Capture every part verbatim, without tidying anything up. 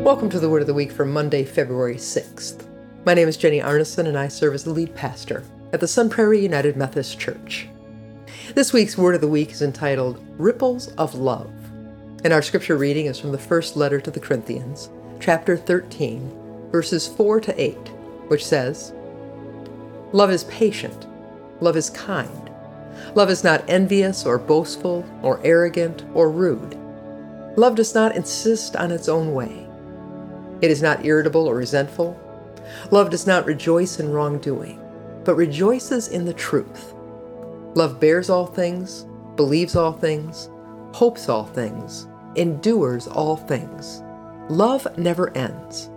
Welcome to the Word of the Week for Monday, February sixth. My name is Jenny Arneson and I serve as the lead pastor at the Sun Prairie United Methodist Church. This week's Word of the Week is entitled Ripples of Love, and our scripture reading is from the first letter to the Corinthians, chapter thirteen, verses four to eight, which says, Love is patient, love is kind, love is not envious or boastful or arrogant or rude. Love does not insist on its own way. It is not irritable or resentful. Love does not rejoice in wrongdoing, but rejoices in the truth. Love bears all things, believes all things, hopes all things, endures all things. Love never ends.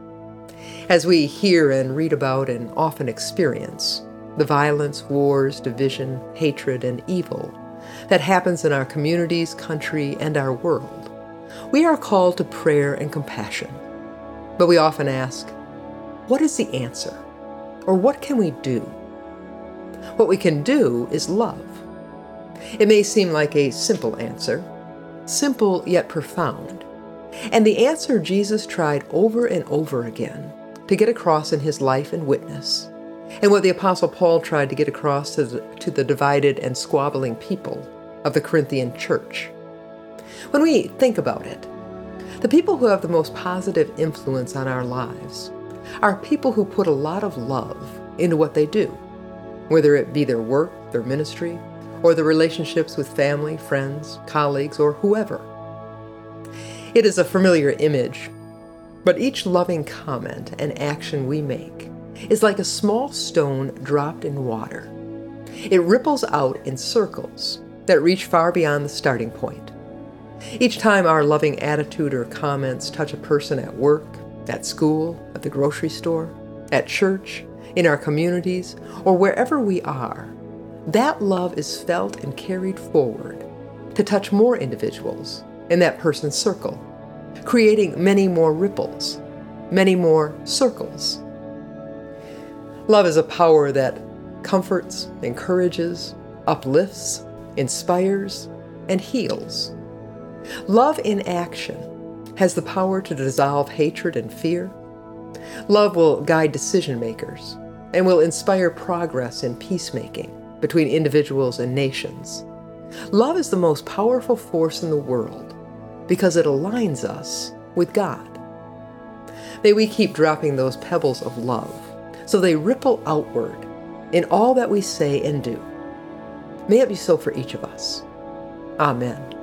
As we hear and read about and often experience the violence, wars, division, hatred, and evil that happens in our communities, country, and our world, we are called to prayer and compassion. But we often ask, what is the answer? Or what can we do? What we can do is love. It may seem like a simple answer, simple yet profound. And the answer Jesus tried over and over again to get across in his life and witness, and what the Apostle Paul tried to get across to the, to the divided and squabbling people of the Corinthian church. When we think about it, the people who have the most positive influence on our lives are people who put a lot of love into what they do, whether it be their work, their ministry, or the relationships with family, friends, colleagues, or whoever. It is a familiar image, but each loving comment and action we make is like a small stone dropped in water. It ripples out in circles that reach far beyond the starting point. Each time our loving attitude or comments touch a person at work, at school, at the grocery store, at church, in our communities, or wherever we are, that love is felt and carried forward to touch more individuals in that person's circle, creating many more ripples, many more circles. Love is a power that comforts, encourages, uplifts, inspires, and heals. Love in action has the power to dissolve hatred and fear. Love will guide decision makers and will inspire progress in peacemaking between individuals and nations. Love is the most powerful force in the world because it aligns us with God. May we keep dropping those pebbles of love so they ripple outward in all that we say and do. May it be so for each of us. Amen.